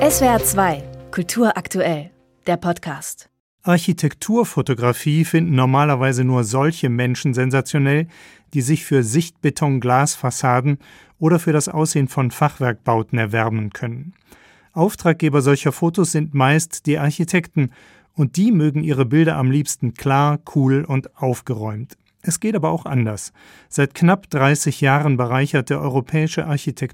SWR 2 Kultur aktuell, der Podcast. Architekturfotografie finden normalerweise nur solche Menschen sensationell, die sich für Sichtbeton-Glasfassaden oder für das Aussehen von Fachwerkbauten erwärmen können. Auftraggeber solcher Fotos sind meist die Architekten, und die mögen ihre Bilder am liebsten klar, cool und aufgeräumt. Es geht aber auch anders. Seit knapp 30 Jahren bereichert der Europäische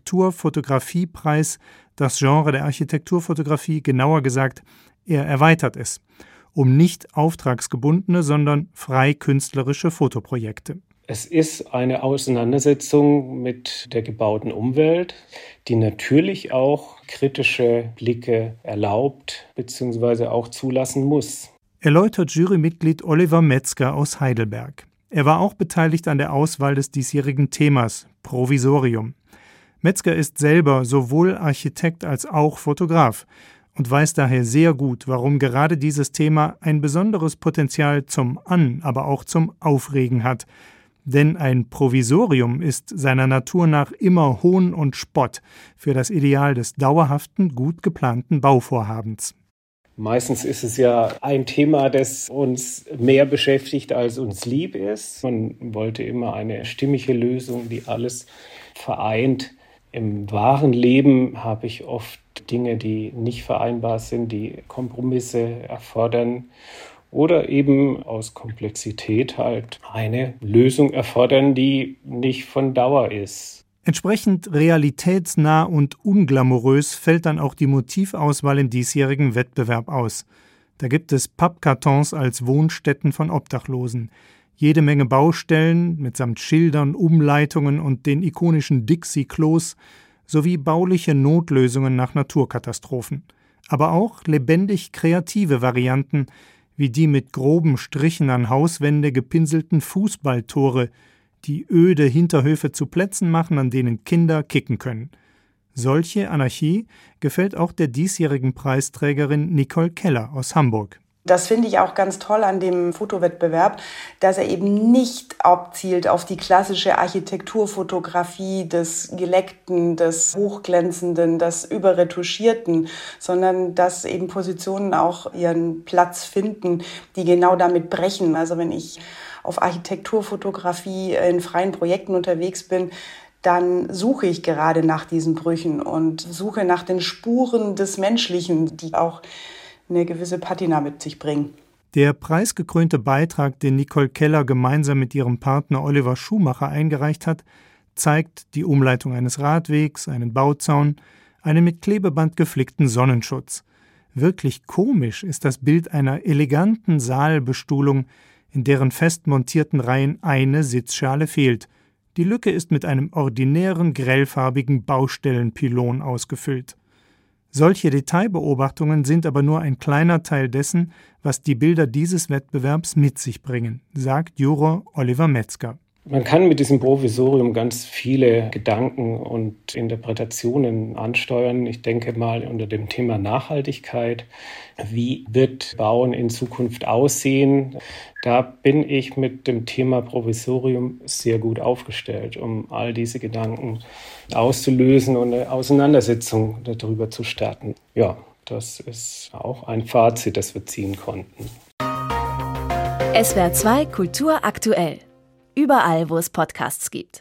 Architekturfotografiepreis das Genre der Architekturfotografie, genauer gesagt, er erweitert es, um nicht auftragsgebundene, sondern frei künstlerische Fotoprojekte. Es ist eine Auseinandersetzung mit der gebauten Umwelt, die natürlich auch kritische Blicke erlaubt bzw. auch zulassen muss. Erläutert Jurymitglied Oliver Metzger aus Heidelberg. Er war auch beteiligt an der Auswahl des diesjährigen Themas, Provisorium. Metzger ist selber sowohl Architekt als auch Fotograf und weiß daher sehr gut, warum gerade dieses Thema ein besonderes Potenzial zum aber auch zum Aufregen hat. Denn ein Provisorium ist seiner Natur nach immer Hohn und Spott für das Ideal des dauerhaften, gut geplanten Bauvorhabens. Meistens ist es ja ein Thema, das uns mehr beschäftigt, als uns lieb ist. Man wollte immer eine stimmige Lösung, die alles vereint. Im wahren Leben habe ich oft Dinge, die nicht vereinbar sind, die Kompromisse erfordern oder eben aus Komplexität halt eine Lösung erfordern, die nicht von Dauer ist. Entsprechend realitätsnah und unglamourös fällt dann auch die Motivauswahl im diesjährigen Wettbewerb aus. Da gibt es Pappkartons als Wohnstätten von Obdachlosen, jede Menge Baustellen mitsamt Schildern, Umleitungen und den ikonischen Dixie-Klos sowie bauliche Notlösungen nach Naturkatastrophen. Aber auch lebendig kreative Varianten, wie die mit groben Strichen an Hauswände gepinselten Fußballtore, die öde Hinterhöfe zu Plätzen machen, an denen Kinder kicken können. Solche Anarchie gefällt auch der diesjährigen Preisträgerin Nicole Keller aus Hamburg. Das finde ich auch ganz toll an dem Fotowettbewerb, dass er eben nicht abzielt auf die klassische Architekturfotografie des Geleckten, des Hochglänzenden, des Überretuschierten, sondern dass eben Positionen auch ihren Platz finden, die genau damit brechen. Also wenn ich auf Architekturfotografie in freien Projekten unterwegs bin, dann suche ich gerade nach diesen Brüchen und suche nach den Spuren des Menschlichen, die auch eine gewisse Patina mit sich bringen. Der preisgekrönte Beitrag, den Nicole Keller gemeinsam mit ihrem Partner Oliver Schumacher eingereicht hat, zeigt die Umleitung eines Radwegs, einen Bauzaun, einen mit Klebeband geflickten Sonnenschutz. Wirklich komisch ist das Bild einer eleganten Saalbestuhlung, in deren fest montierten Reihen eine Sitzschale fehlt. Die Lücke ist mit einem ordinären, grellfarbigen Baustellenpylon ausgefüllt. Solche Detailbeobachtungen sind aber nur ein kleiner Teil dessen, was die Bilder dieses Wettbewerbs mit sich bringen, sagt Juror Oliver Metzger. Man kann mit diesem Provisorium ganz viele Gedanken und Interpretationen ansteuern. Ich denke mal unter dem Thema Nachhaltigkeit. Wie wird Bauen in Zukunft aussehen? Da bin ich mit dem Thema Provisorium sehr gut aufgestellt, um all diese Gedanken auszulösen und eine Auseinandersetzung darüber zu starten. Ja, das ist auch ein Fazit, das wir ziehen konnten. SWR 2 Kultur aktuell. Überall, wo es Podcasts gibt.